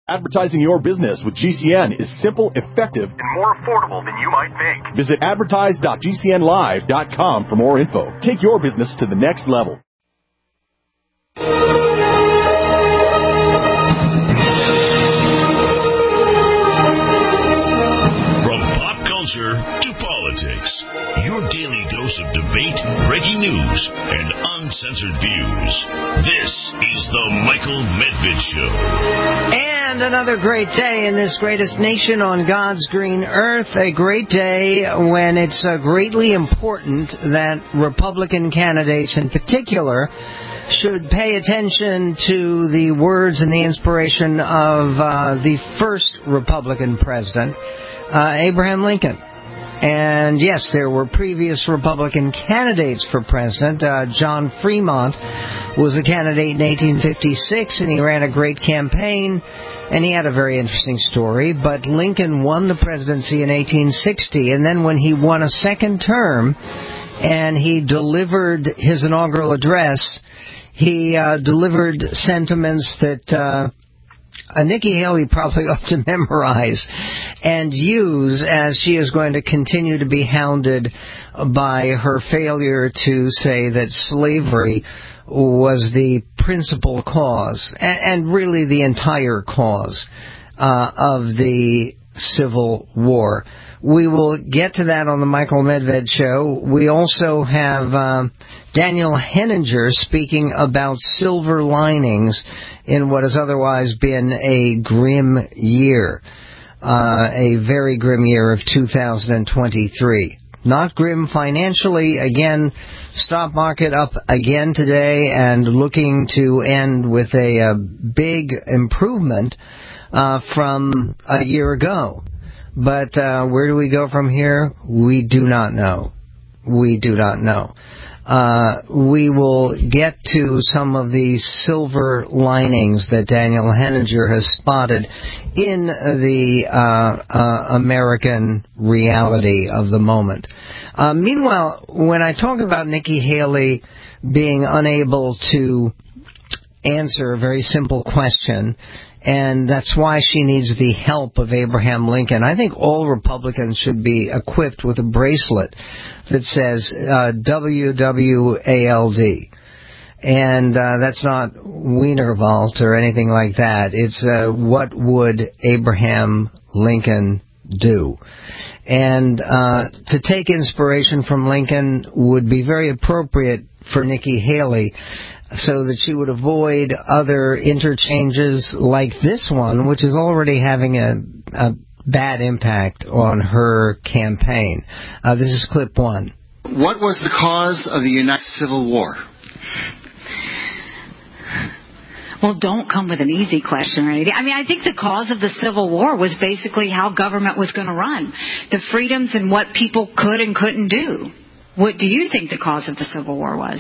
Advertising your business with GCN is simple, effective, and more affordable than you might think. Visit advertise.gcnlive.com for more info. Take your business to the next level. From pop culture to politics, your daily dose of debate, breaking news, and uncensored views. This is the Michael Medved Show. And another great day in this greatest nation on God's green earth. A great day when it's greatly important that Republican candidates in particular should pay attention to the words and the inspiration of the first Republican president, Abraham Lincoln. And yes, there were previous Republican candidates for president. John Fremont was a candidate in 1856, and he ran a great campaign, and he had a very interesting story. But Lincoln won the presidency in 1860, and then when he won a second term and he delivered his inaugural address, he delivered sentiments that Nikki Haley probably ought to memorize and use, as she is going to continue to be hounded by her failure to say that slavery was the principal cause, and really the entire cause, of the Civil War. We will get to that on the Michael Medved Show. We also have Daniel Henninger speaking about silver linings in what has otherwise been a grim year, a very grim year of 2023. Not grim financially. Again, stock market up again today and looking to end with a big improvement from a year ago. But where do we go from here? We do not know. We do not know. We will get to some of the silver linings that Daniel Henninger has spotted in the American reality of the moment. Meanwhile, when I talk about Nikki Haley being unable to answer a very simple question, and that's why she needs the help of Abraham Lincoln, I think all Republicans should be equipped with a bracelet that says WWALD. And that's not Wienerwald or anything like that. It's what would Abraham Lincoln do? And to take inspiration from Lincoln would be very appropriate for Nikki Haley, so that she would avoid other interchanges like this one, which is already having a bad impact on her campaign. This is clip one. What was the cause of the United Civil War? Well, don't come with an easy question or anything. I mean, I think the cause of the Civil War was basically how government was going to run, the freedoms and what people could and couldn't do. What do you think the cause of the Civil War was?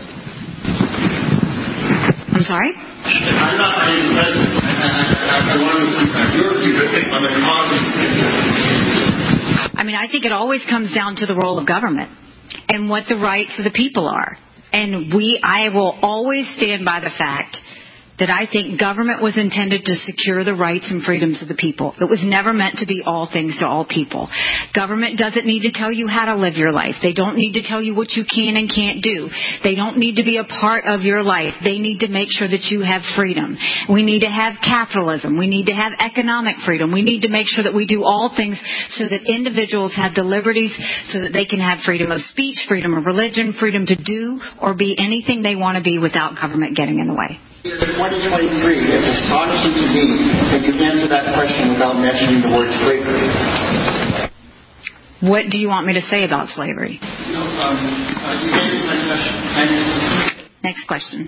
I'm sorry? I'm not paying the president. I want your view on the cause of the Civil War. I mean, I think it always comes down to the role of government and what the rights of the people are. And I will always stand by the fact that I think government was intended to secure the rights and freedoms of the people. It was never meant to be all things to all people. Government doesn't need to tell you how to live your life. They don't need to tell you what you can and can't do. They don't need to be a part of your life. They need to make sure that you have freedom. We need to have capitalism. We need to have economic freedom. We need to make sure that we do all things so that individuals have the liberties so that they can have freedom of speech, freedom of religion, freedom to do or be anything they want to be without government getting in the way. In 2023, it's astonishing to me that you answer that question without mentioning the word slavery. What do you want me to say about slavery? You answered my question. Next question.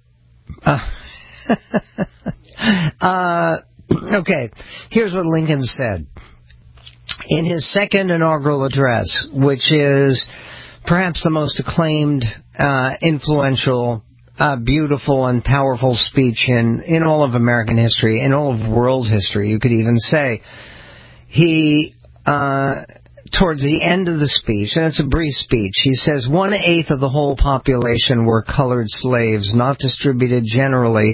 Okay, here's what Lincoln said in his second inaugural address, which is perhaps the most acclaimed, influential, beautiful and powerful speech in all of American history, in all of world history, you could even say. He, towards the end of the speech, and it's a brief speech, he says, 1/8 of the whole population were colored slaves, not distributed generally,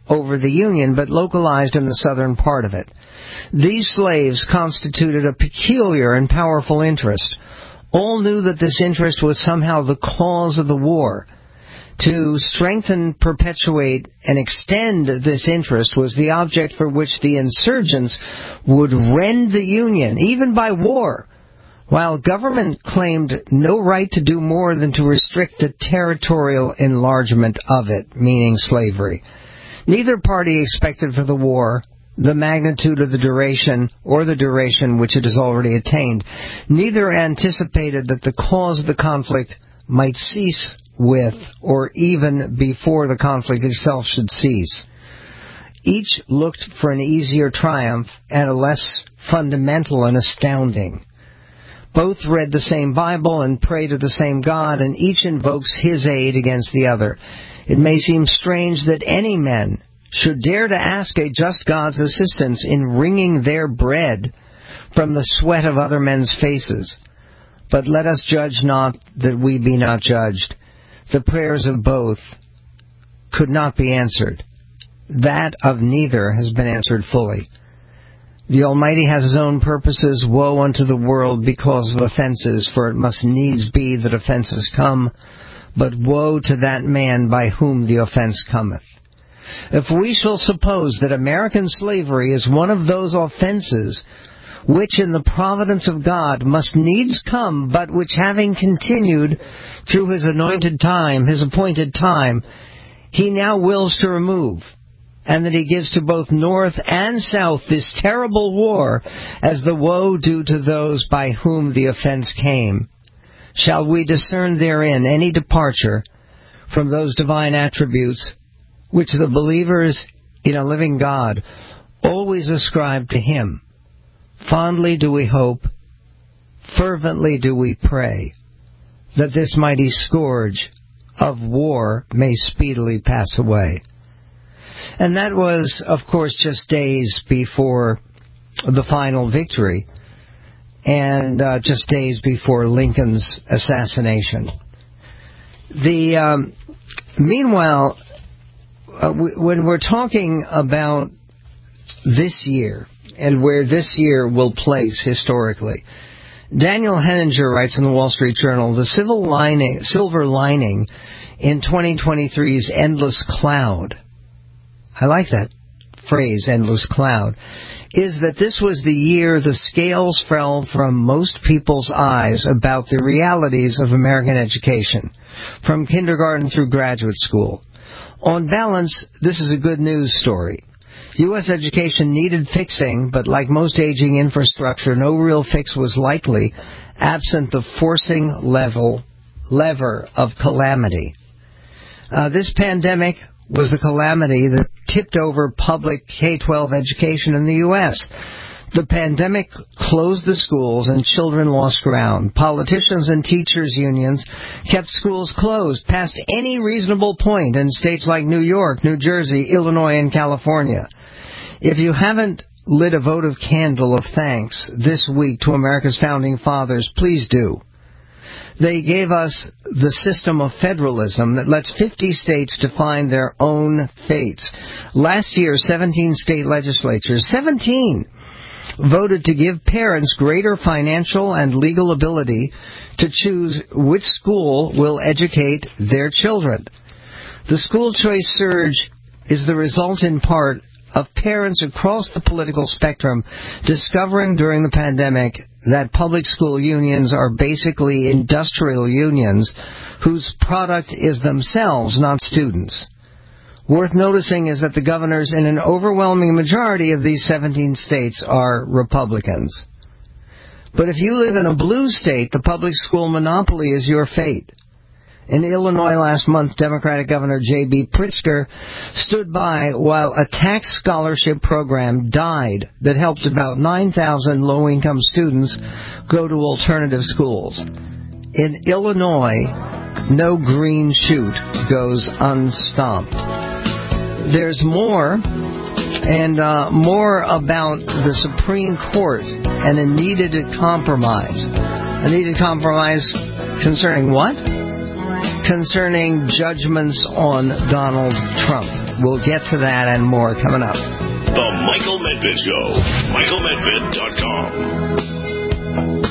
over the Union, but localized in the southern part of it. These slaves constituted a peculiar and powerful interest. All knew that this interest was somehow the cause of the war. To strengthen, perpetuate, and extend this interest was the object for which the insurgents would rend the Union, even by war, while government claimed no right to do more than to restrict the territorial enlargement of it, meaning slavery. Neither party expected for the war the magnitude of the duration or the duration which it has already attained. Neither anticipated that the cause of the conflict might cease with, or even before the conflict itself should cease. Each looked for an easier triumph and a less fundamental and astounding. Both read the same Bible and pray to the same God, and each invokes his aid against the other. It may seem strange that any men should dare to ask a just God's assistance in wringing their bread from the sweat of other men's faces. But let us judge not that we be not judged. The prayers of both could not be answered. That of neither has been answered fully. The Almighty has his own purposes. Woe unto the world because of offenses, for it must needs be that offenses come, but woe to that man by whom the offense cometh. If we shall suppose that American slavery is one of those offenses which in the providence of God must needs come, but which having continued through his appointed time, he now wills to remove, and that he gives to both North and South this terrible war as the woe due to those by whom the offense came, shall we discern therein any departure from those divine attributes which the believers in a living God always ascribe to him? Fondly do we hope, fervently do we pray, that this mighty scourge of war may speedily pass away. And that was, of course, just days before the final victory, and just days before Lincoln's assassination. Meanwhile, when we're talking about this year, and where this year will place historically, Daniel Henninger writes in the Wall Street Journal, the silver lining in 2023's endless cloud, I like that phrase, endless cloud, is that this was the year the scales fell from most people's eyes about the realities of American education, from kindergarten through graduate school. On balance, this is a good news story. U.S. education needed fixing, but like most aging infrastructure, no real fix was likely, absent the forcing lever of calamity. This pandemic was the calamity that tipped over public K-12 education in the U.S. The pandemic closed the schools and children lost ground. Politicians and teachers' unions kept schools closed past any reasonable point in states like New York, New Jersey, Illinois, and California. If you haven't lit a votive candle of thanks this week to America's founding fathers, please do. They gave us the system of federalism that lets 50 states define their own fates. Last year, 17 state legislatures, 17, voted to give parents greater financial and legal ability to choose which school will educate their children. The school choice surge is the result in part of parents across the political spectrum discovering during the pandemic that public school unions are basically industrial unions whose product is themselves, not students. Worth noticing is that the governors in an overwhelming majority of these 17 states are Republicans. But if you live in a blue state, the public school monopoly is your fate. In Illinois last month, Democratic Governor J.B. Pritzker stood by while a tax scholarship program died that helped about 9,000 low-income students go to alternative schools. In Illinois, no green shoot goes unstomped. There's more, and more about the Supreme Court and a needed compromise. A needed compromise concerning what? concerning judgments on Donald Trump. We'll get to that and more coming up. The Michael Medved Show. MichaelMedved.com.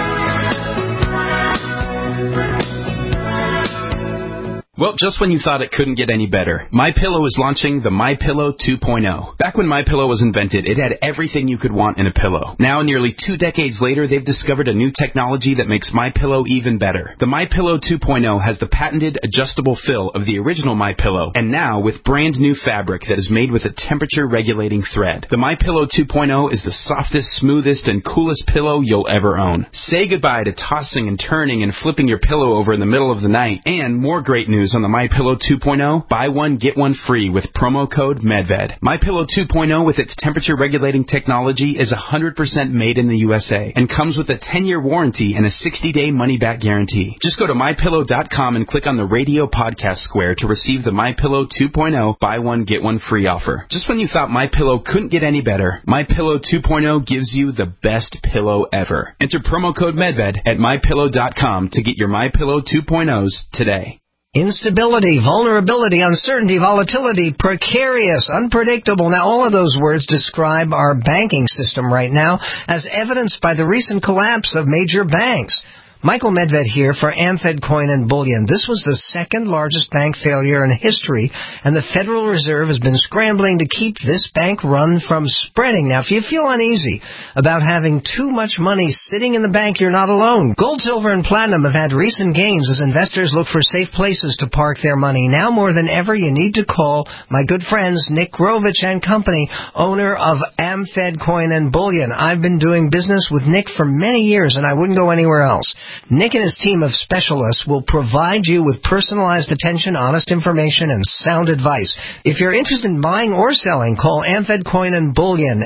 Well, just when you thought it couldn't get any better, MyPillow is launching the MyPillow 2.0. Back when MyPillow was invented, it had everything you could want in a pillow. Now, nearly 2 decades later, they've discovered a new technology that makes MyPillow even better. The MyPillow 2.0 has the patented adjustable fill of the original MyPillow, and now with brand new fabric that is made with a temperature-regulating thread. The MyPillow 2.0 is the softest, smoothest, and coolest pillow you'll ever own. Say goodbye to tossing and turning and flipping your pillow over in the middle of the night. And more great news on the MyPillow 2.0, buy one, get one free with promo code MedVed. MyPillow 2.0 with its temperature-regulating technology is 100% made in the USA and comes with a 10-year warranty and a 60-day money-back guarantee. Just go to MyPillow.com and click on the radio podcast square to receive the MyPillow 2.0 buy one, get one free offer. Just when you thought MyPillow couldn't get any better, MyPillow 2.0 gives you the best pillow ever. Enter promo code MedVed at MyPillow.com to get your MyPillow 2.0s today. Instability, vulnerability, uncertainty, volatility, precarious, unpredictable. Now, all of those words describe our banking system right now, as evidenced by the recent collapse of major banks. Michael Medved here for AmFed Coin and Bullion. This was the second largest bank failure in history, and the Federal Reserve has been scrambling to keep this bank run from spreading. Now, if you feel uneasy about having too much money sitting in the bank, you're not alone. Gold, silver, and platinum have had recent gains as investors look for safe places to park their money. Now more than ever, you need to call my good friends Nick Grovich and Company, owner of AmFed Coin and Bullion. I've been doing business with Nick for many years, and I wouldn't go anywhere else. Nick and his team of specialists will provide you with personalized attention, honest information, and sound advice. If you're interested in buying or selling, call AmFed Coin and Bullion,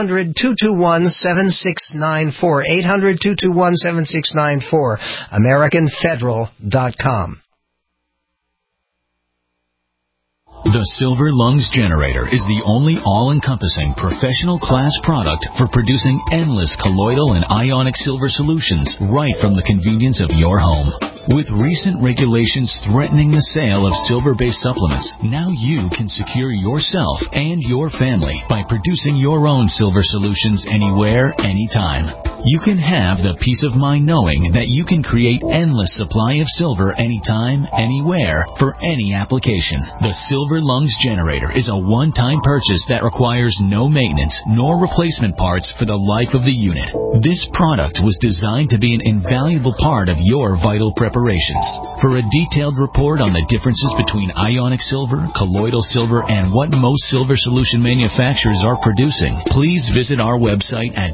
800-221-7694, 800-221-7694, AmericanFederal.com. The Silver Lungs Generator is the only all-encompassing professional class product for producing endless colloidal and ionic silver solutions right from the convenience of your home. With recent regulations threatening the sale of silver-based supplements, now you can secure yourself and your family by producing your own silver solutions anywhere, anytime. You can have the peace of mind knowing that you can create endless supply of silver anytime, anywhere, for any application. The Silver Lungs Generator is a one-time purchase that requires no maintenance nor replacement parts for the life of the unit. This product was designed to be an invaluable part of your vital preparations. For a detailed report on the differences between ionic silver, colloidal silver, and what most silver solution manufacturers are producing, please visit our website at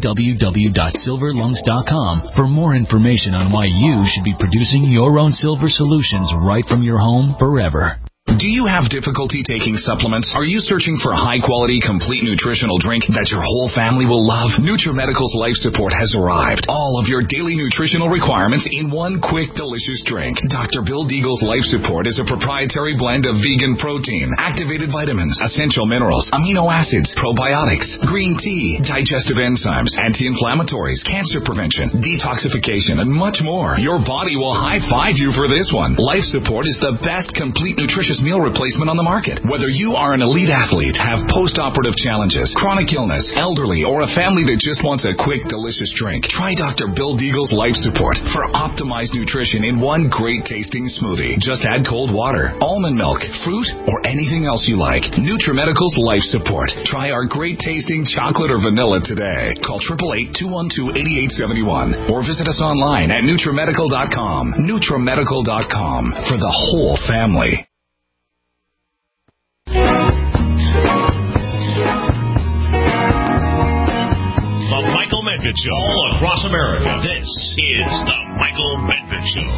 www.silverlungs.com for more information on why you should be producing your own silver solutions right from your home forever. Do you have difficulty taking supplements? Are you searching for a high-quality, complete nutritional drink that your whole family will love? NutriMedical's Life Support has arrived. All of your daily nutritional requirements in one quick, delicious drink. Dr. Bill Deagle's Life Support is a proprietary blend of vegan protein, activated vitamins, essential minerals, amino acids, probiotics, green tea, digestive enzymes, anti-inflammatories, cancer prevention, detoxification, and much more. Your body will high-five you for this one. Life Support is the best complete nutritious meal replacement on the market. Whether you are an elite athlete, have post-operative challenges, chronic illness, elderly, or a family that just wants a quick, delicious drink, try Dr. Bill Deagle's Life Support for optimized nutrition in one great-tasting smoothie. Just add cold water, almond milk, fruit, or anything else you like. NutriMedical's Life Support. Try our great-tasting chocolate or vanilla today. Call 888-212-8871 or visit us online at NutriMedical.com. NutriMedical.com for the whole family. The Michael Medved Show. All across America, this is the Michael Medved Show.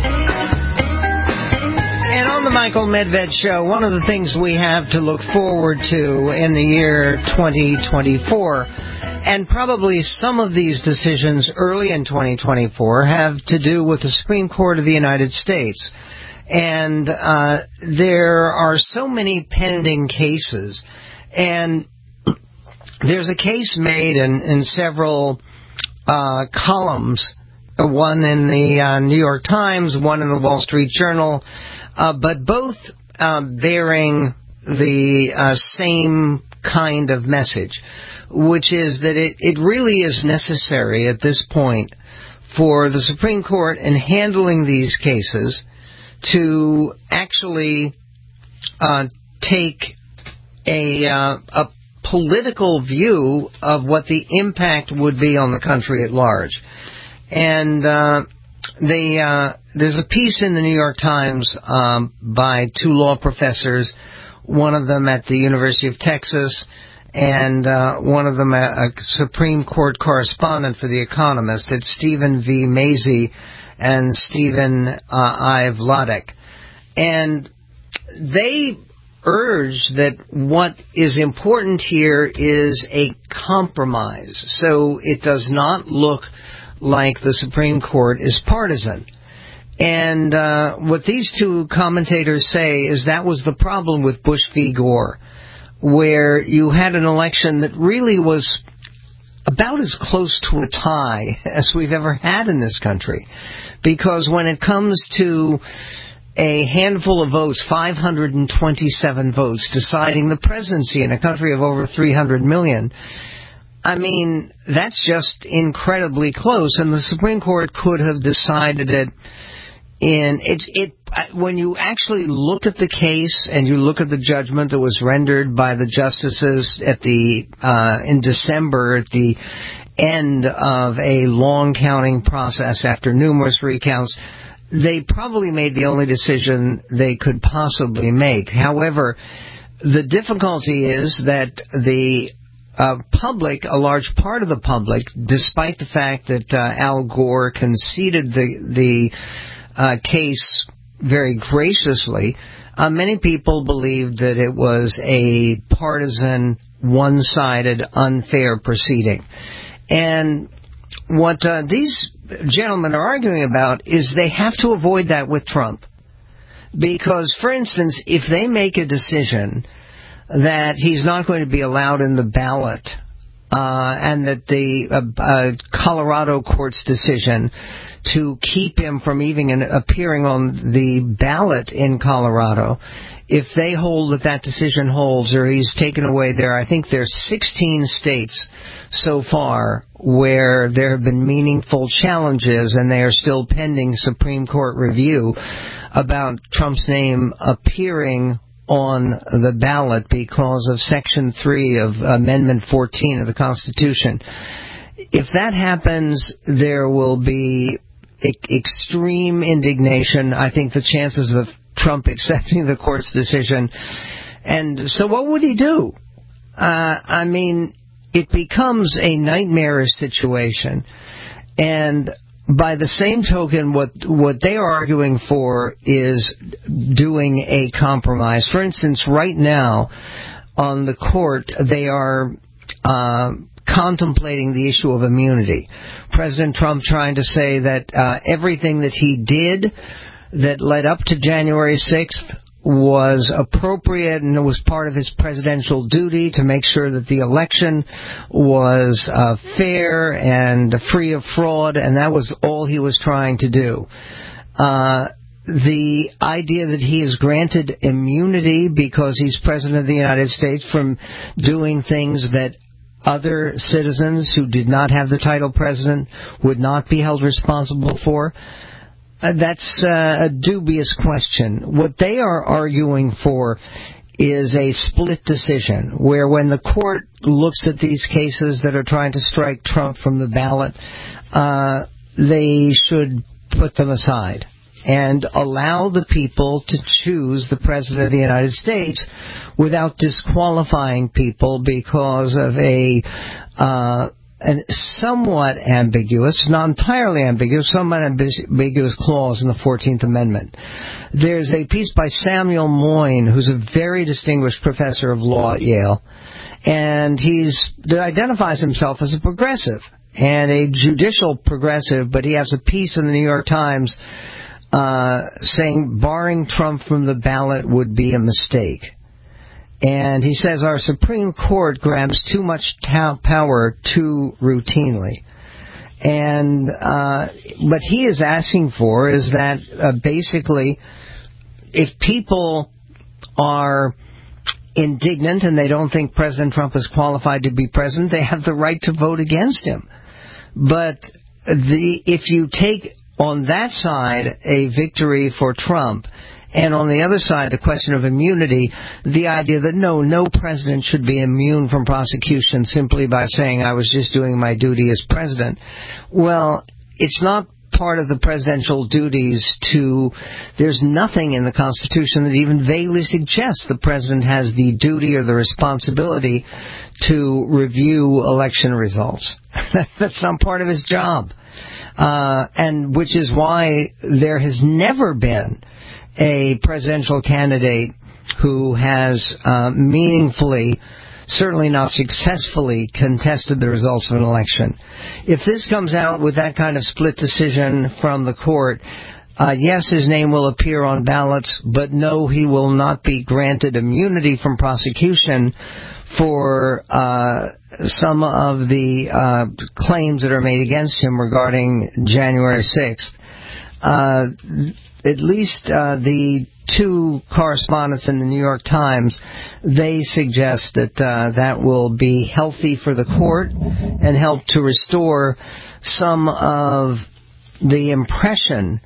And on the Michael Medved Show, one of the things we have to look forward to in the year 2024, and probably some of these decisions early in 2024, have to do with the Supreme Court of the United States. And there are so many pending cases, and there's a case made in several columns one in the New York Times, one in the Wall Street Journal, but both bearing the same kind of message, which is that it really is necessary at this point for the Supreme Court in handling these cases to actually take a political view of what the impact would be on the country at large. And there's a piece in the New York Times by two law professors, one of them at the University of Texas and one of them a Supreme Court correspondent for The Economist. It's Stephen V. Mazie and Stephen I. Vladek. And they urge that what is important here is a compromise. So it does not look like the Supreme Court is partisan. And what these two commentators say is that was the problem with Bush v. Gore, where you had an election that really was about as close to a tie as we've ever had in this country. Because when it comes to a handful of votes, 527 votes, deciding the presidency in a country of over 300 million, I mean, that's just incredibly close. And the Supreme Court could have decided it when you actually look at the case and you look at the judgment that was rendered by the justices in December at the end of a long counting process after numerous recounts, they probably made the only decision they could possibly make. However, the difficulty is that the public, a large part of the public, despite the fact that Al Gore conceded the case very graciously, many people believed that it was a partisan, one-sided, unfair proceeding. And what these gentlemen are arguing about is they have to avoid that with Trump. Because, for instance, if they make a decision that he's not going to be allowed in the ballot, and that the Colorado court's decision to keep him from even appearing on the ballot in Colorado, if they hold that decision holds or he's taken away there, I think there's 16 states so far where there have been meaningful challenges and they are still pending Supreme Court review about Trump's name appearing on the ballot because of Section 3 of Amendment 14 of the Constitution. If that happens, there will be extreme indignation. I think the chances of Trump accepting the court's decision. And so what would he do? I mean, it becomes a nightmarish situation. And by the same token, what they are arguing for is doing a compromise. For instance, right now on the court, they are contemplating the issue of immunity. President Trump trying to say that everything that he did that led up to January 6th was appropriate and it was part of his presidential duty to make sure that the election was fair and free of fraud, and that was all he was trying to do. The idea that he is granted immunity because he's president of the United States from doing things that other citizens who did not have the title president would not be held responsible for, that's a dubious question. What they are arguing for is a split decision, where when the court looks at these cases that are trying to strike Trump from the ballot, they should put them aside and allow the people to choose the President of the United States without disqualifying people because of a somewhat ambiguous, not entirely ambiguous, somewhat ambiguous clause in the 14th Amendment. There's a piece by Samuel Moyn, who's a very distinguished professor of law at Yale, and he identifies himself as a progressive and a judicial progressive, but he has a piece in the New York Times saying barring Trump from the ballot would be a mistake. And he says our Supreme Court grabs too much power too routinely. And what he is asking for is that basically, if people are indignant and they don't think President Trump is qualified to be president, they have the right to vote against him. But if you take on that side a victory for Trump, and on the other side the question of immunity, the idea that no president should be immune from prosecution simply by saying I was just doing my duty as president, well, it's not part of the presidential duties to, there's nothing in the Constitution that even vaguely suggests the president has the duty or the responsibility to review election results. That's not part of his job. And which is why there has never been a presidential candidate who has meaningfully, certainly not successfully, contested the results of an election. If this comes out with that kind of split decision from the court, yes, his name will appear on ballots, but no, he will not be granted immunity from prosecution for some of the claims that are made against him regarding January 6th. At least the two correspondents in the New York Times, they suggest that that will be healthy for the court and help to restore some of the impression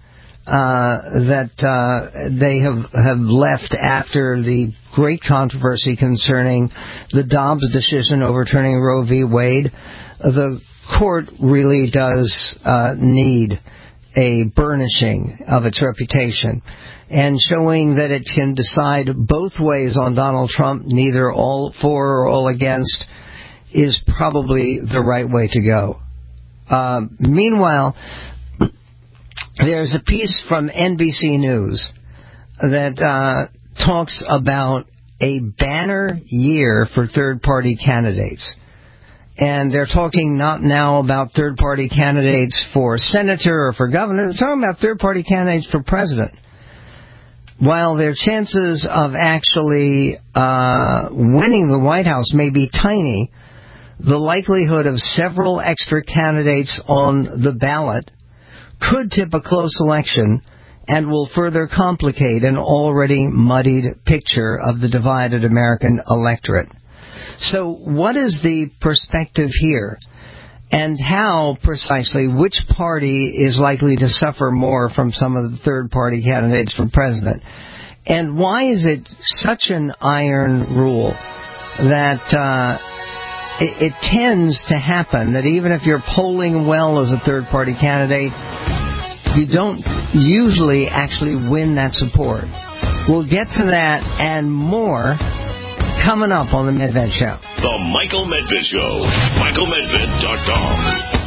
that they have left after the great controversy concerning the Dobbs decision overturning Roe v. Wade. The court really does need a burnishing of its reputation, and showing that it can decide both ways on Donald Trump, neither all for or all against, is probably the right way to go. Meanwhile, there's a piece from NBC News that talks about a banner year for third-party candidates. And they're talking not now about third-party candidates for senator or for governor. They're talking about third-party candidates for president. While their chances of actually winning the White House may be tiny, the likelihood of several extra candidates on the ballot could tip a close election and will further complicate an already muddied picture of the divided American electorate. So what is the perspective here? And how, precisely, which party is likely to suffer more from some of the third-party candidates for president? And why is it such an iron rule that it tends to happen that even if you're polling well as a third-party candidate, you don't usually actually win that support? We'll get to that and more coming up on The Medved Show. The Michael Medved Show. MichaelMedved.com.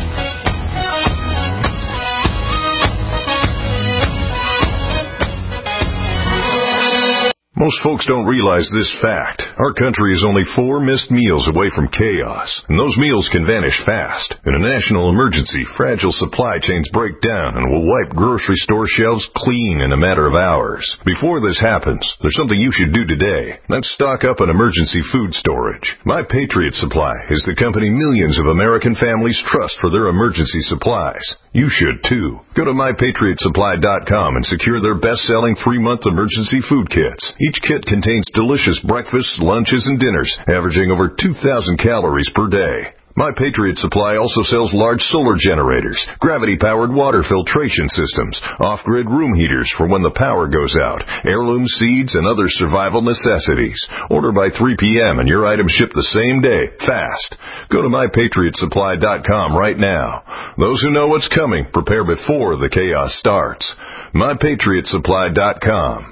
Most folks don't realize this fact. Our country is only 4 missed meals away from chaos, and those meals can vanish fast. In a national emergency, fragile supply chains break down and will wipe grocery store shelves clean in a matter of hours. Before this happens, there's something you should do today. That's stock up on emergency food storage. My Patriot Supply is the company millions of American families trust for their emergency supplies. You should too. Go to MyPatriotSupply.com and secure their best-selling 3-month emergency food kits. Each kit contains delicious breakfasts, lunches, and dinners, averaging over 2,000 calories per day. My Patriot Supply also sells large solar generators, gravity-powered water filtration systems, off-grid room heaters for when the power goes out, heirloom seeds, and other survival necessities. Order by 3 p.m. and your items ship the same day, fast. Go to MyPatriotSupply.com right now. Those who know what's coming prepare before the chaos starts. MyPatriotSupply.com.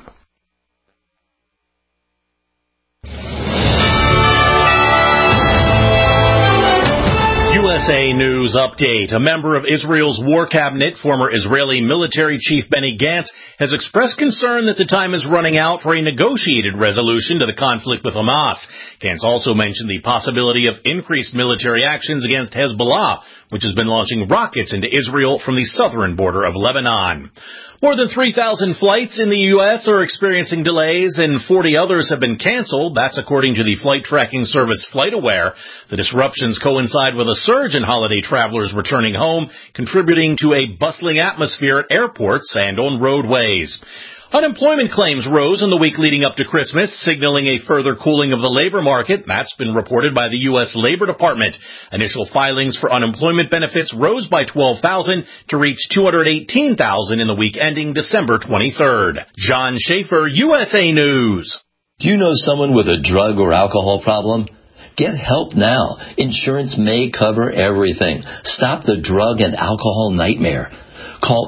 USA News Update. A member of Israel's war cabinet, former Israeli military chief Benny Gantz, has expressed concern that the time is running out for a negotiated resolution to the conflict with Hamas. Gantz also mentioned the possibility of increased military actions against Hezbollah, which has been launching rockets into Israel from the southern border of Lebanon. More than 3,000 flights in the U.S. are experiencing delays and 40 others have been canceled. That's according to the flight tracking service FlightAware. The disruptions coincide with a surge surge in holiday travelers returning home, contributing to a bustling atmosphere at airports and on roadways. Unemployment claims rose in the week leading up to Christmas, signaling a further cooling of the labor market. That's been reported by the U.S. Labor Department. Initial filings for unemployment benefits rose by 12,000 to reach 218,000 in the week ending December 23rd. John Schaefer, USA News. Do you know someone with a drug or alcohol problem? Get help now. Insurance may cover everything. Stop the drug and alcohol nightmare. Call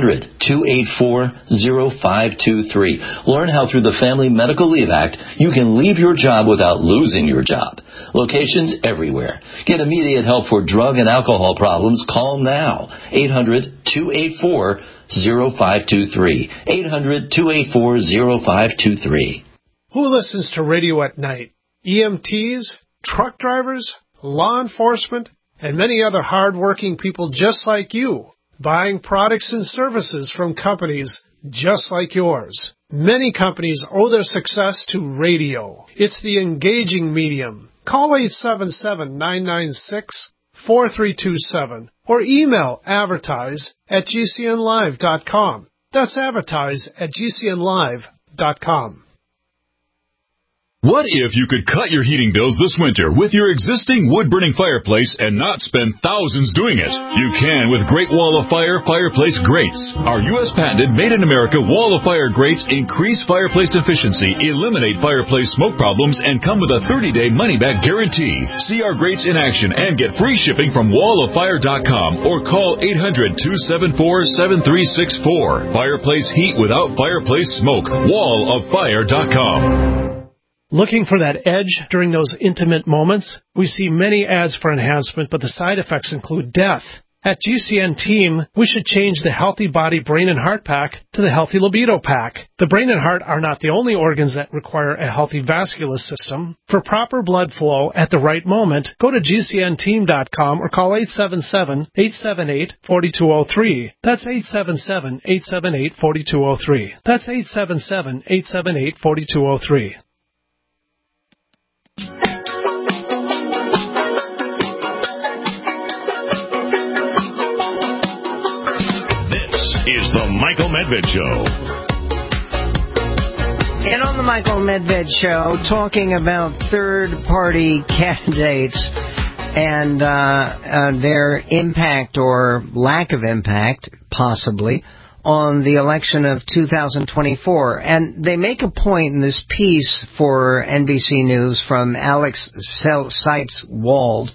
800-284-0523. Learn how through the Family Medical Leave Act you can leave your job without losing your job. Locations everywhere. Get immediate help for drug and alcohol problems. Call now. 800-284-0523. 800-284-0523. Who listens to radio at night? EMTs, truck drivers, law enforcement, and many other hard-working people just like you, buying products and services from companies just like yours. Many companies owe their success to radio. It's the engaging medium. Call 877-996-4327 or email advertise@gcnlive.com. That's advertise@gcnlive.com. What if you could cut your heating bills this winter with your existing wood-burning fireplace and not spend thousands doing it? You can with Great Wall of Fire fireplace grates. Our U.S. patented made-in-America Wall of Fire grates increase fireplace efficiency, eliminate fireplace smoke problems, and come with a 30-day money-back guarantee. See our grates in action and get free shipping from walloffire.com or call 800-274-7364. Fireplace heat without fireplace smoke. walloffire.com. Looking for that edge during those intimate moments? We see many ads for enhancement, but the side effects include death. At GCN Team, we should change the Healthy Body, Brain, and Heart Pack to the Healthy Libido Pack. The brain and heart are not the only organs that require a healthy vascular system. For proper blood flow at the right moment, go to GCNteam.com or call 877-878-4203. That's 877-878-4203. That's 877-878-4203. Is the Michael Medved Show. And on the Michael Medved Show, talking about third-party candidates and their impact or lack of impact, possibly, on the election of 2024. And they make a point in this piece for NBC News from Alex Seitz-Wald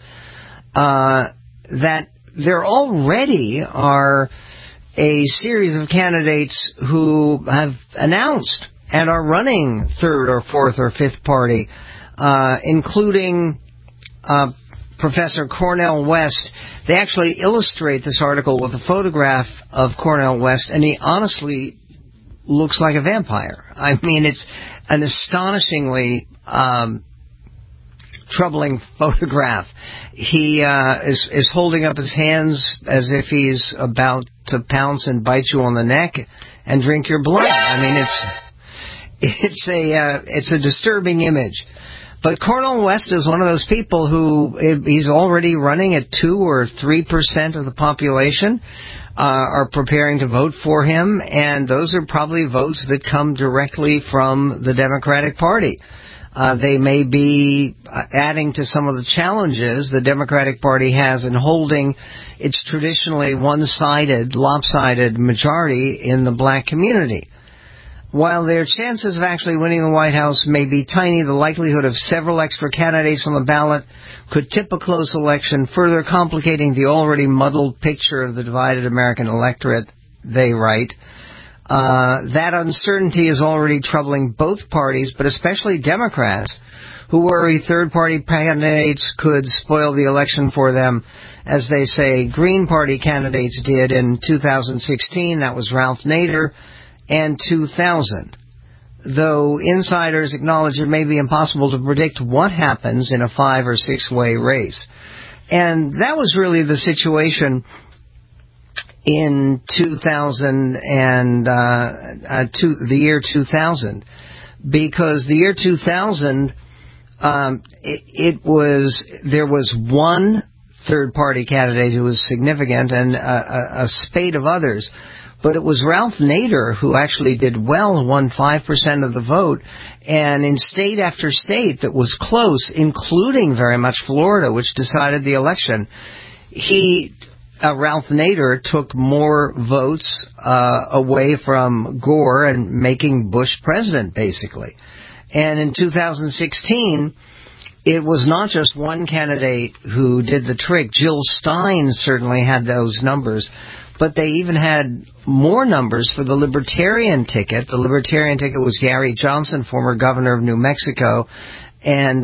that there already are a series of candidates who have announced and are running third or fourth or fifth party, including Professor Cornel West. They actually illustrate this article with a photograph of Cornel West, and he honestly looks like a vampire. I mean, it's an astonishingly troubling photograph. He is holding up his hands as if he's about to pounce and bite you on the neck and drink your blood. I mean, it's a disturbing image. But Cornel West is one of those people who he's already running at 2 or 3% of the population are preparing to vote for him, and those are probably votes that come directly from the Democratic Party. They may be adding to some of the challenges the Democratic Party has in holding its traditionally one-sided, lopsided majority in the black community. While their chances of actually winning the White House may be tiny, the likelihood of several extra candidates on the ballot could tip a close election, further complicating the already muddled picture of the divided American electorate, they write. That uncertainty is already troubling both parties, but especially Democrats, who worry third-party candidates could spoil the election for them, as they say Green Party candidates did in 2016. That was Ralph Nader, and 2000. Though insiders acknowledge it may be impossible to predict what happens in a 5- or 6-way race. And that was really the situation in 2000 and the year 2000, because the year 2000 there was one third-party candidate who was significant, and a spate of others. But it was Ralph Nader who actually did well, won 5% of the vote, and in state after state that was close, including very much Florida, which decided the election, Ralph Nader took more votes away from Gore and making Bush president, basically. And in 2016, it was not just one candidate who did the trick. Jill Stein certainly had those numbers, but they even had more numbers for the Libertarian ticket. The Libertarian ticket was Gary Johnson, former governor of New Mexico, and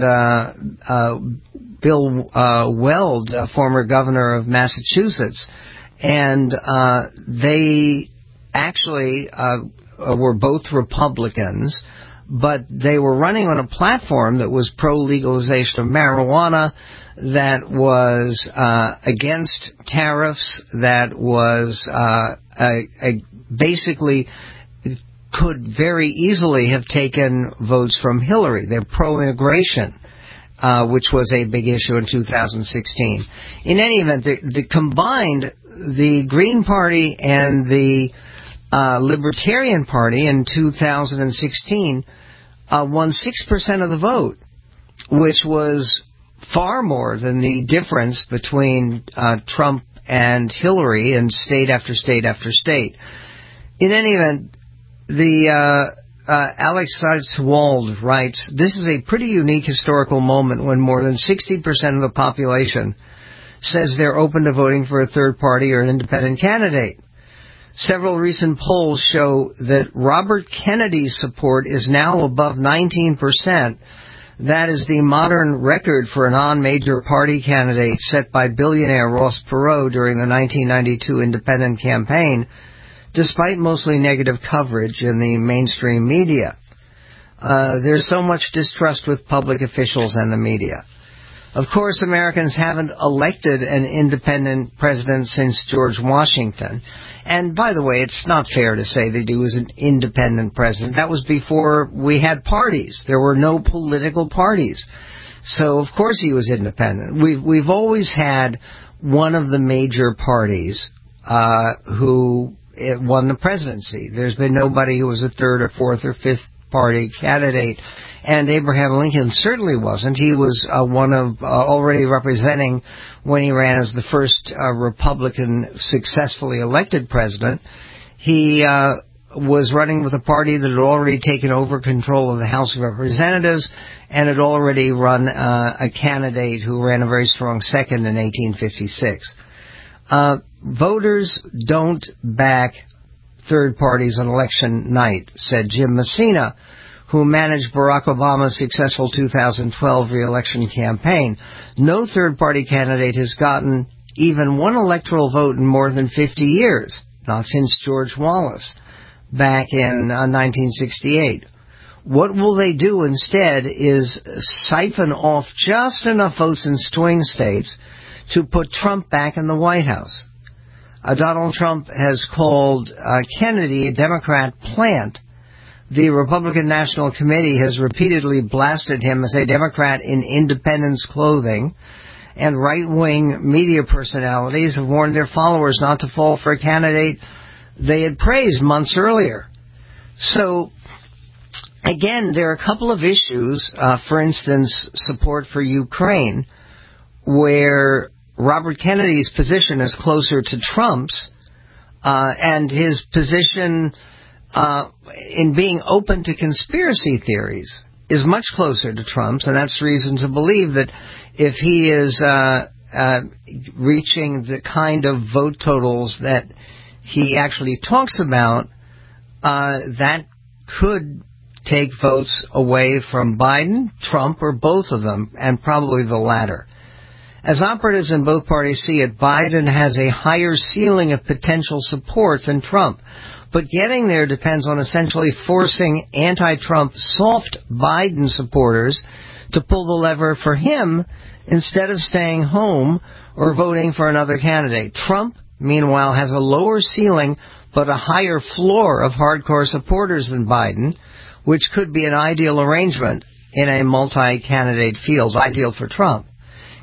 Bill Weld, former governor of Massachusetts. And they actually were both Republicans, but they were running on a platform that was pro-legalization of marijuana, that was against tariffs, that was basically could very easily have taken votes from Hillary. They're pro-immigration, which was a big issue in 2016. In any event, the combined, the Green Party and the Libertarian Party in 2016 won 6% of the vote, which was far more than the difference between Trump and Hillary in state after state after state. In any event, the Alex Seitz-Wald writes, "This is a pretty unique historical moment when more than 60% of the population says they're open to voting for a third party or an independent candidate. Several recent polls show that Robert Kennedy's support is now above 19%. That is the modern record for a non-major party candidate set by billionaire Ross Perot during the 1992 independent campaign, despite mostly negative coverage in the mainstream media. There's so much distrust with public officials and the media. Of course, Americans haven't elected an independent president since George Washington. And by the way, it's not fair to say that he was an independent president. That was before we had parties. There were no political parties. So, of course, he was independent. We've always had one of the major parties who won the presidency. There's been nobody who was a third or fourth or fifth party candidate. And Abraham Lincoln certainly wasn't. He was one of already representing when he ran as the first Republican successfully elected president. He was running with a party that had already taken over control of the House of Representatives and had already run a candidate who ran a very strong second in 1856. Voters don't back third parties on election night, said Jim Messina, who managed Barack Obama's successful 2012 re-election campaign. No third-party candidate has gotten even one electoral vote in more than 50 years, not since George Wallace back in 1968. What will they do instead is siphon off just enough votes in swing states to put Trump back in the White House. Donald Trump has called Kennedy a Democrat plant. The Republican National Committee has repeatedly blasted him as a Democrat in independence clothing, and right-wing media personalities have warned their followers not to fall for a candidate they had praised months earlier. So, again, there are a couple of issues, for instance, support for Ukraine, where Robert Kennedy's position is closer to Trump's, and his position in being open to conspiracy theories is much closer to Trump's, and that's reason to believe that if he is reaching the kind of vote totals that he actually talks about, that could take votes away from Biden, Trump, or both of them, and probably the latter. As operatives in both parties see it, Biden has a higher ceiling of potential support than Trump. But getting there depends on essentially forcing anti-Trump soft Biden supporters to pull the lever for him instead of staying home or voting for another candidate. Trump, meanwhile, has a lower ceiling but a higher floor of hardcore supporters than Biden, which could be an ideal arrangement in a multi-candidate field, ideal for Trump.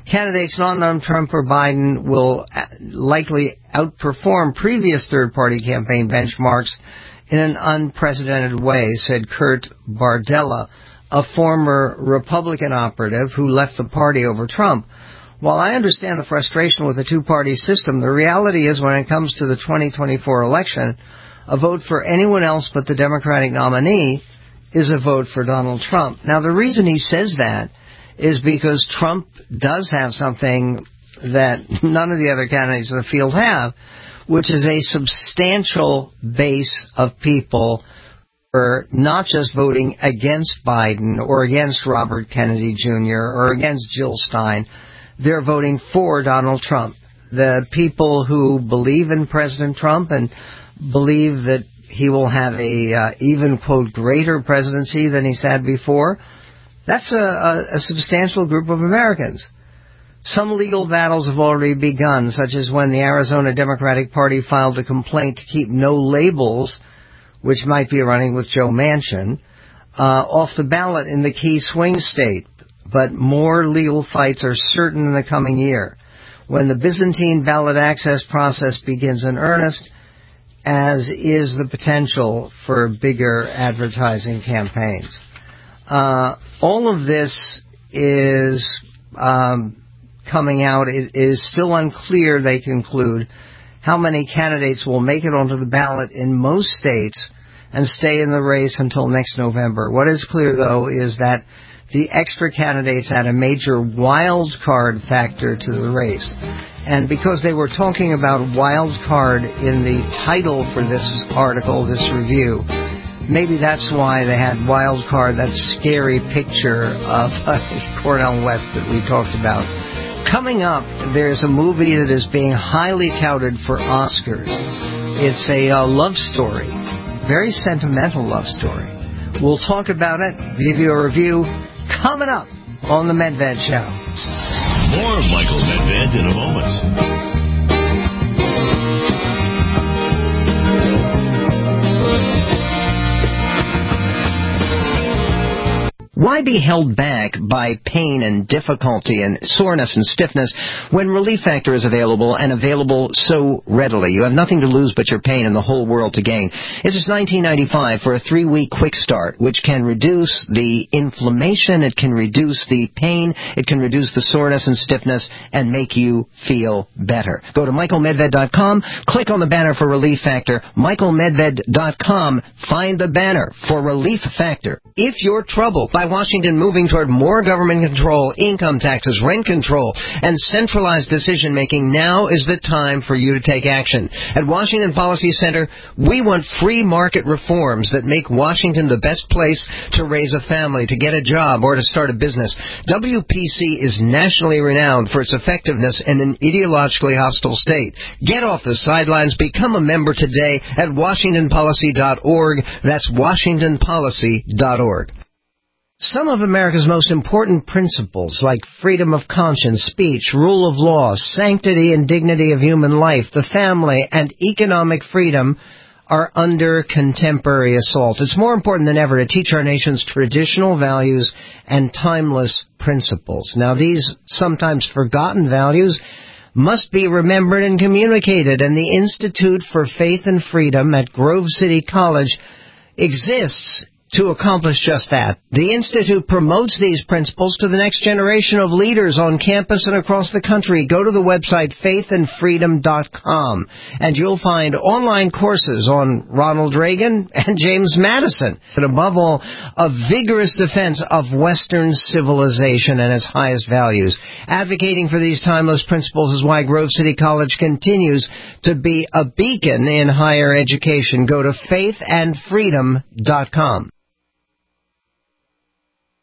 Candidates not on Trump or Biden will likely outperform previous third-party campaign benchmarks in an unprecedented way, said Kurt Bardella, a former Republican operative who left the party over Trump. While I understand the frustration with the two-party system, the reality is when it comes to the 2024 election, a vote for anyone else but the Democratic nominee is a vote for Donald Trump. Now, the reason he says that is because Trump does have something that none of the other candidates in the field have, which is a substantial base of people who are not just voting against Biden or against Robert Kennedy Jr. or against Jill Stein. They're voting for Donald Trump. The people who believe in President Trump and believe that he will have a even, quote, greater presidency than he's had before, that's a substantial group of Americans. Some legal battles have already begun, such as when the Arizona Democratic Party filed a complaint to keep no labels, which might be running with Joe Manchin, off the ballot in the key swing state. But more legal fights are certain in the coming year, when the Byzantine ballot access process begins in earnest, as is the potential for bigger advertising campaigns. All of this is coming out. It is still unclear, they conclude, how many candidates will make it onto the ballot in most states and stay in the race until next November. What is clear, though, is that the extra candidates had a major wild card factor to the race. And because they were talking about wild card in the title for this article, this review, maybe that's why they had wild card, that scary picture of Cornel West that we talked about. Coming up, there's a movie that is being highly touted for Oscars. It's a love story, very sentimental love story. We'll talk about it, give you a review, coming up on The Medved Show. More Michael Medved in a moment. Why be held back by pain and difficulty and soreness and stiffness when Relief Factor is available and available so readily? You have nothing to lose but your pain and the whole world to gain. It's just $19.95 for a 3-week quick start, which can reduce the inflammation, it can reduce the pain, it can reduce the soreness and stiffness, and make you feel better. Go to michaelmedved.com, click on the banner for Relief Factor, michaelmedved.com, find the banner for Relief Factor. If you're troubled by Washington moving toward more government control, income taxes, rent control, and centralized decision-making, now is the time for you to take action. At Washington Policy Center, we want free market reforms that make Washington the best place to raise a family, to get a job, or to start a business. WPC is nationally renowned for its effectiveness in an ideologically hostile state. Get off the sidelines. Become a member today at WashingtonPolicy.org. That's WashingtonPolicy.org. Some of America's most important principles, like freedom of conscience, speech, rule of law, sanctity and dignity of human life, the family, and economic freedom, are under contemporary assault. It's more important than ever to teach our nation's traditional values and timeless principles. Now, these sometimes forgotten values must be remembered and communicated, and the Institute for Faith and Freedom at Grove City College exists to accomplish just that. The Institute promotes these principles to the next generation of leaders on campus and across the country. Go to the website faithandfreedom.com, and you'll find online courses on Ronald Reagan and James Madison. And above all, a vigorous defense of Western civilization and its highest values. Advocating for these timeless principles is why Grove City College continues to be a beacon in higher education. Go to faithandfreedom.com.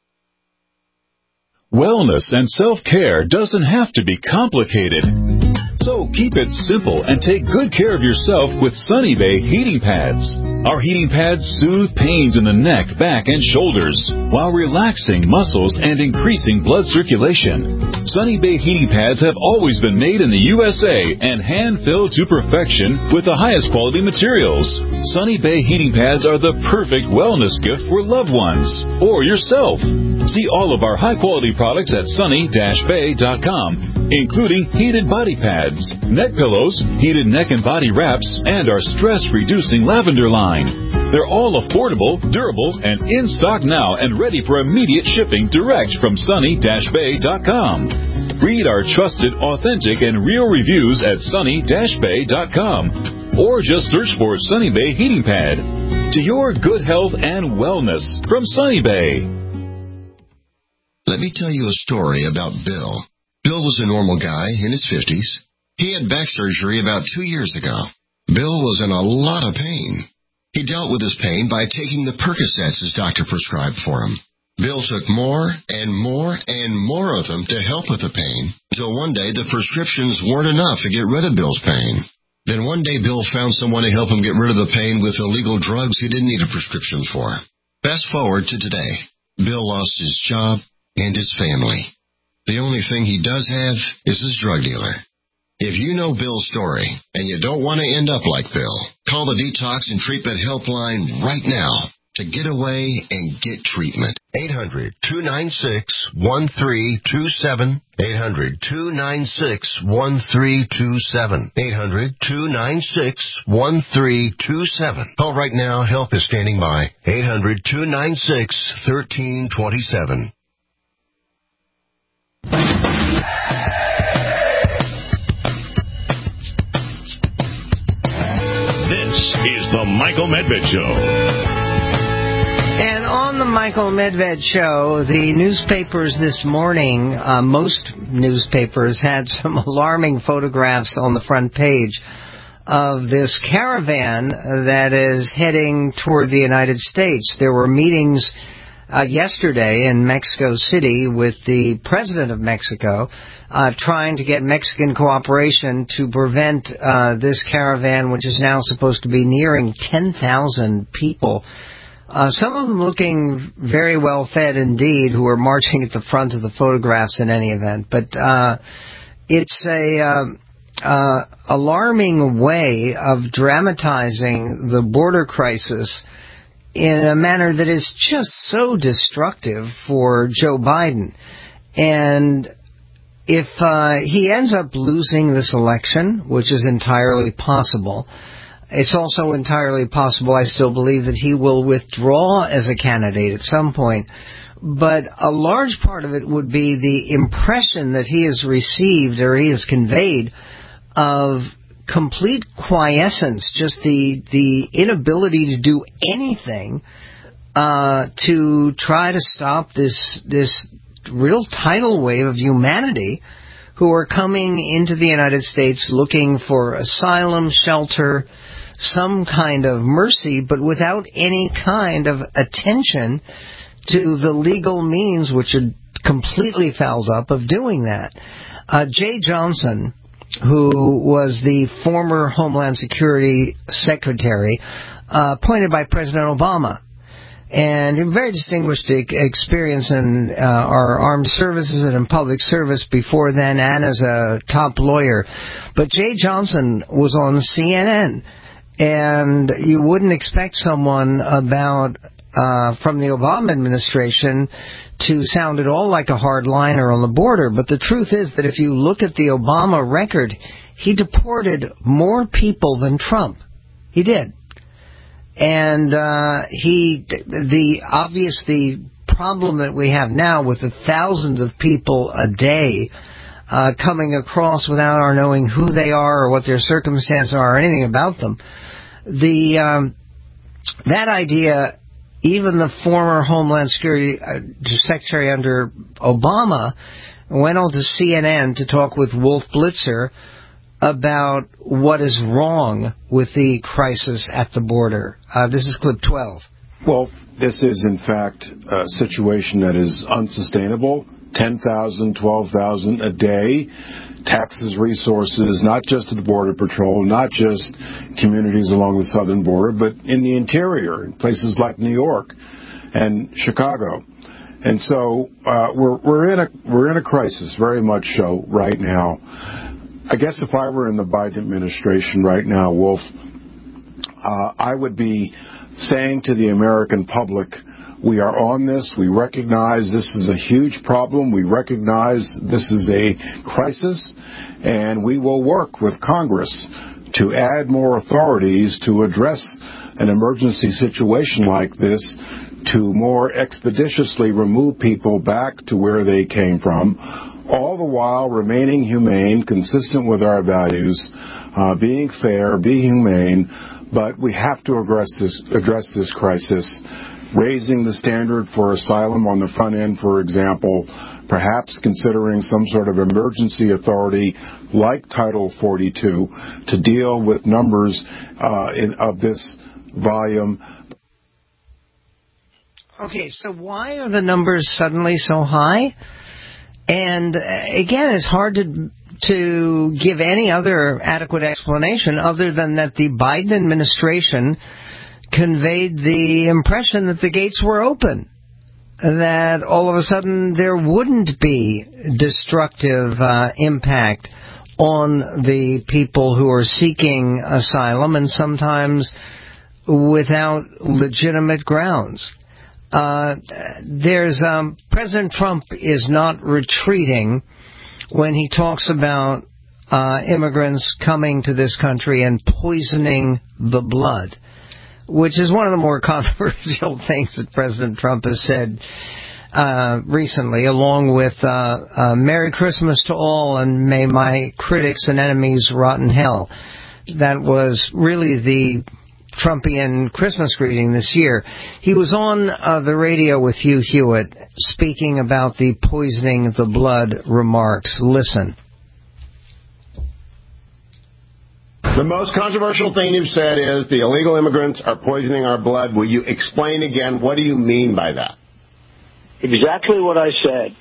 Wellness and self-care doesn't have to be complicated. So keep it simple and take good care of yourself with Sunny Bay heating pads. Our heating pads soothe pains in the neck, back, and shoulders while relaxing muscles and increasing blood circulation. Sunny Bay heating pads have always been made in the USA and hand-filled to perfection with the highest quality materials. Sunny Bay heating pads are the perfect wellness gift for loved ones or yourself. See all of our high-quality products at sunny-bay.com, including heated body pads, neck pillows, heated neck and body wraps, and our stress-reducing lavender line. They're all affordable, durable, and in stock now and ready for immediate shipping direct from sunny-bay.com. Read our trusted, authentic, and real reviews at sunny-bay.com or just search for Sunny Bay Heating Pad. To your good health and wellness from Sunny Bay. Let me tell you a story about Bill. Bill was a normal guy in his 50s. He had back surgery about 2 years ago. Bill was in a lot of pain. He dealt with his pain by taking the Percocets his doctor prescribed for him. Bill took more and more and more of them to help with the pain, until one day the prescriptions weren't enough to get rid of Bill's pain. Then one day Bill found someone to help him get rid of the pain with illegal drugs he didn't need a prescription for. Fast forward to today. Bill lost his job and his family. The only thing he does have is his drug dealer. If you know Bill's story and you don't want to end up like Bill, call the Detox and Treatment Helpline right now to get away and get treatment. 800-296-1327. 800-296-1327. 800-296-1327. Call right now. Help is standing by. 800-296-1327. This is the Michael Medved Show. And on the Michael Medved Show, the newspapers this morning, most newspapers had some alarming photographs on the front page of this caravan that is heading toward the United States. There were meetings yesterday in Mexico City with the president of Mexico, trying to get Mexican cooperation to prevent this caravan, which is now supposed to be nearing 10,000 people. Some of them looking very well fed indeed, who are marching at the front of the photographs in any event. But it's a alarming way of dramatizing the border crisis in a manner that is just so destructive for Joe Biden. And if he ends up losing this election, which is entirely possible, it's also entirely possible, I still believe, that he will withdraw as a candidate at some point. But a large part of it would be the impression that he has received or he has conveyed of complete quiescence, just the inability to do anything to try to stop this real tidal wave of humanity who are coming into the United States looking for asylum, shelter, some kind of mercy, but without any kind of attention to the legal means, which are completely fouled up, of doing that. Jay Johnson, who was the former Homeland Security Secretary, appointed by President Obama, and a very distinguished experience in our armed services and in public service before then, and as a top lawyer. But Jay Johnson was on CNN, and you wouldn't expect someone from the Obama administration to sound at all like a hardliner on the border. But the truth is that if you look at the Obama record, he deported more people than Trump. He did. And the problem that we have now with the thousands of people a day coming across without our knowing who they are or what their circumstances are or anything about them, that idea, even the former Homeland Security Secretary under Obama went on to CNN to talk with Wolf Blitzer about what is wrong with the crisis at the border. This is clip 12. Well, this is, in fact, a situation that is unsustainable. 10,000, 12,000 a day. Taxes, resources, not just at the Border Patrol, not just communities along the southern border, but in the interior, in places like New York and Chicago. And so we're in a crisis, very much so, right now. I guess if I were in the Biden administration right now, Wolf, I would be saying to the American public, we are on this. We recognize this is a huge problem. We recognize this is a crisis, and we will work with Congress to add more authorities to address an emergency situation like this, to more expeditiously remove people back to where they came from, all the while remaining humane, consistent with our values, being fair, being humane. But we have to address this crisis, raising the standard for asylum on the front end, for example, perhaps considering some sort of emergency authority like Title 42 to deal with numbers of this volume. Okay, so why are the numbers suddenly so high? And again, it's hard to give any other adequate explanation other than that the Biden administration conveyed the impression that the gates were open, that all of a sudden there wouldn't be destructive impact on the people who are seeking asylum, and sometimes without legitimate grounds. President Trump is not retreating when he talks about immigrants coming to this country and poisoning the blood, which is one of the more controversial things that President Trump has said recently, along with Merry Christmas to all and may my critics and enemies rot in hell. That was really the Trumpian Christmas greeting this year. He was on the radio with Hugh Hewitt speaking about the poisoning the blood remarks. Listen. The most controversial thing you've said is the illegal immigrants are poisoning our blood. Will you explain again? What do you mean by that? Exactly what I said.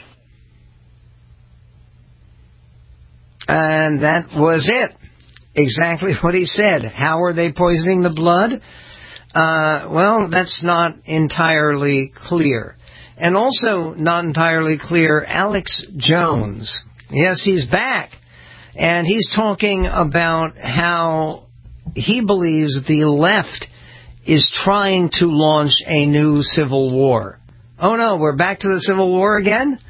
And that was it. Exactly what he said. How are they poisoning the blood? Well, that's not entirely clear. And also not entirely clear, Alex Jones. Yes, he's back. And he's talking about how he believes the left is trying to launch a new civil war. Oh, no, we're back to the Civil War again?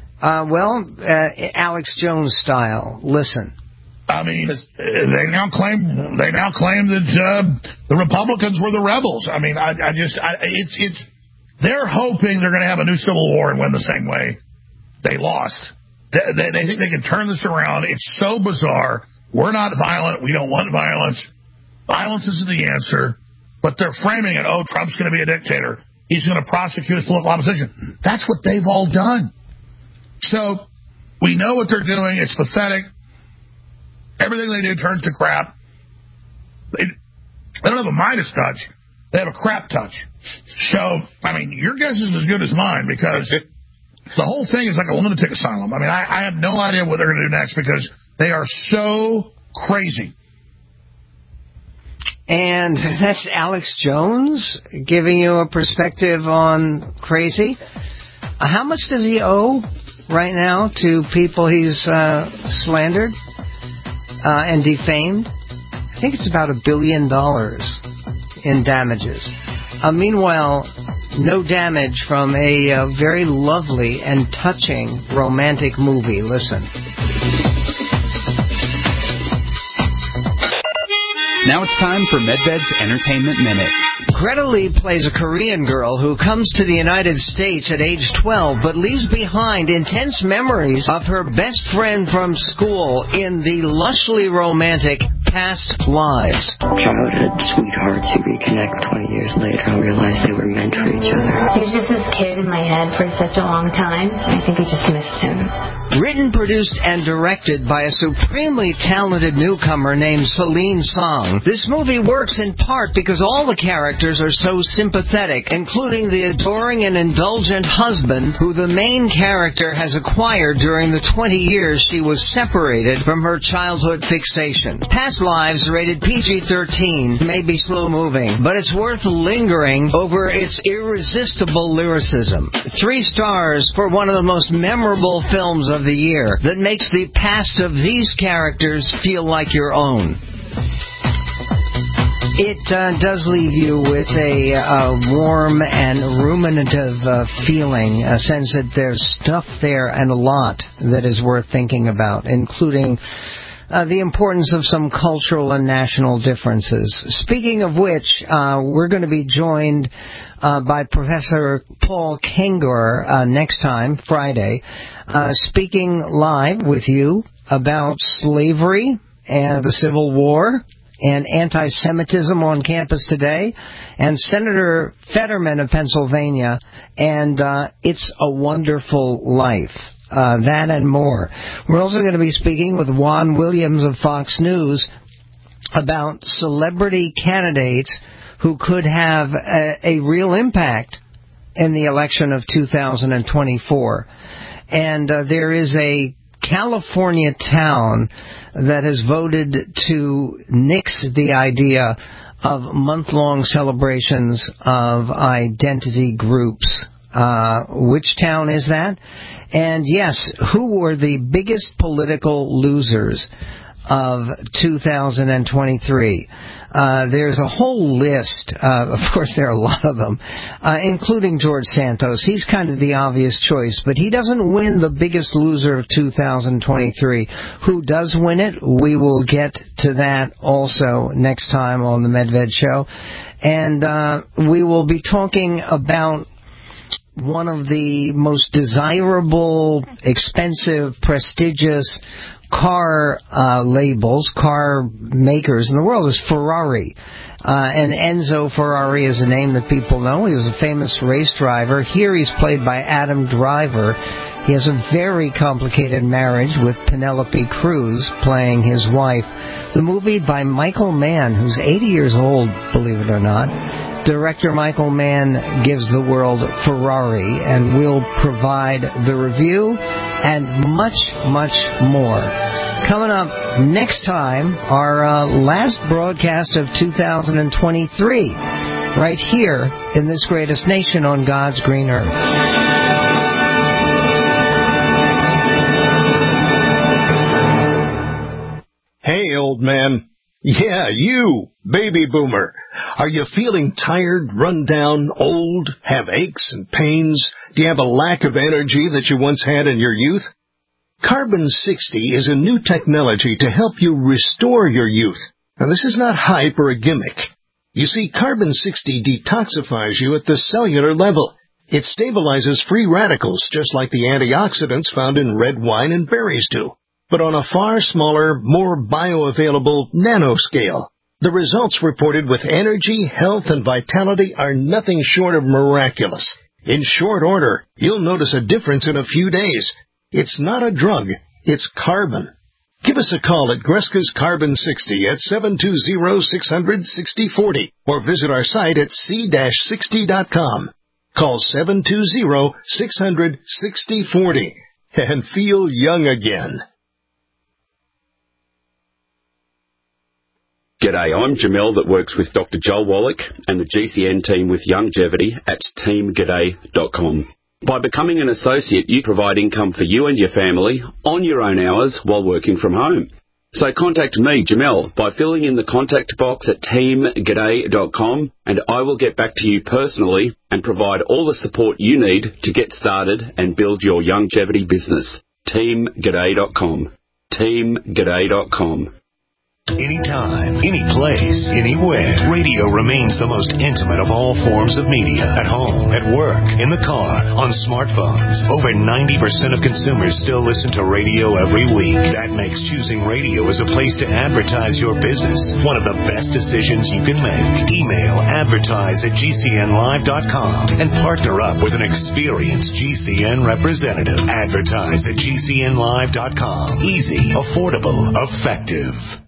Alex Jones style. Listen. I mean, they now claim that the Republicans were the rebels. I mean, they're hoping they're going to have a new civil war and win the same way they lost. They think they can turn this around. It's so bizarre. We're not violent. We don't want violence. Violence isn't the answer. But they're framing it, Trump's going to be a dictator. He's going to prosecute his political opposition. That's what they've all done. So we know what they're doing. It's pathetic. Everything they do turns to crap. They don't have a Midas touch. They have a crap touch. So, I mean, your guess is as good as mine, because the whole thing is like a lunatic asylum. I mean, I have no idea what they're going to do next, because they are so crazy. And that's Alex Jones giving you a perspective on crazy. How much does he owe right now to people he's slandered and defamed? I think it's about $1 billion in damages. Meanwhile, no damage from a very lovely and touching romantic movie. Listen. Now it's time for MedVed's Entertainment Minute. Greta Lee plays a Korean girl who comes to the United States at age 12 but leaves behind intense memories of her best friend from school in the lushly romantic Past Lives. Childhood sweethearts who reconnect 20 years later and realize they were meant for each other. He was just this kid in my head for such a long time. I think I just missed him. Written, produced, and directed by a supremely talented newcomer named Celine Song, this movie works in part because all the characters are so sympathetic, including the adoring and indulgent husband who the main character has acquired during the 20 years she was separated from her childhood fixation. Past Lives, rated PG-13, may be slow-moving, but it's worth lingering over its irresistible lyricism. 3 stars for one of the most memorable films of the year that makes the past of these characters feel like your own. It does leave you with a warm and ruminative feeling, a sense that there's stuff there and a lot that is worth thinking about, including the importance of some cultural and national differences. Speaking of which, we're going to be joined by Professor Paul Kengor next time, Friday, speaking live with you about slavery and the Civil War and anti-Semitism on campus today, and Senator Fetterman of Pennsylvania, and It's a Wonderful Life. That and more. We're also going to be speaking with Juan Williams of Fox News about celebrity candidates who could have a real impact in the election of 2024. And there is a California town that has voted to nix the idea of month-long celebrations of identity groups. Which town is that? And yes, who were the biggest political losers of 2023? There's a whole list. Of course, there are a lot of them, including George Santos. He's kind of the obvious choice, but he doesn't win the biggest loser of 2023. Who does win it? We will get to that also next time on the Medved Show. And we will be talking about one of the most desirable, expensive, prestigious car labels, car makers in the world is Ferrari. And Enzo Ferrari is a name that people know. He was a famous race driver. Here he's played by Adam Driver. He has a very complicated marriage with Penelope Cruz playing his wife. The movie by Michael Mann, who's 80 years old, believe it or not. Director Michael Mann gives the world Ferrari, and will provide the review and much, much more. Coming up next time, our last broadcast of 2023, right here in this greatest nation on God's green earth. Hey, old man. Yeah, you, baby boomer. Are you feeling tired, run down, old, have aches and pains? Do you have a lack of energy that you once had in your youth? Carbon 60 is a new technology to help you restore your youth. Now, this is not hype or a gimmick. You see, Carbon 60 detoxifies you at the cellular level. It stabilizes free radicals, just like the antioxidants found in red wine and berries do, but on a far smaller, more bioavailable nanoscale. The results reported with energy, health, and vitality are nothing short of miraculous. In short order, you'll notice a difference in a few days. It's not a drug, it's carbon. Give us a call at Greska's Carbon 60 at 720-600-6040 or visit our site at c-60.com. Call 720-600-6040 and feel young again. G'day, I'm Jamel that works with Dr. Joel Wallach and the GCN team with Longevity at teamg'day.com. By becoming an associate, you provide income for you and your family on your own hours while working from home. So contact me, Jamel, by filling in the contact box at teamg'day.com, and I will get back to you personally and provide all the support you need to get started and build your longevity business. teamg'day.com. teamg'day.com. Anytime, any place, anywhere. Radio remains the most intimate of all forms of media. At home, at work, in the car, on smartphones. Over 90% of consumers still listen to radio every week. That makes choosing radio as a place to advertise your business one of the best decisions you can make. Email advertise@gcnlive.com and partner up with an experienced GCN representative. Advertise@gcnlive.com. Easy, affordable, effective.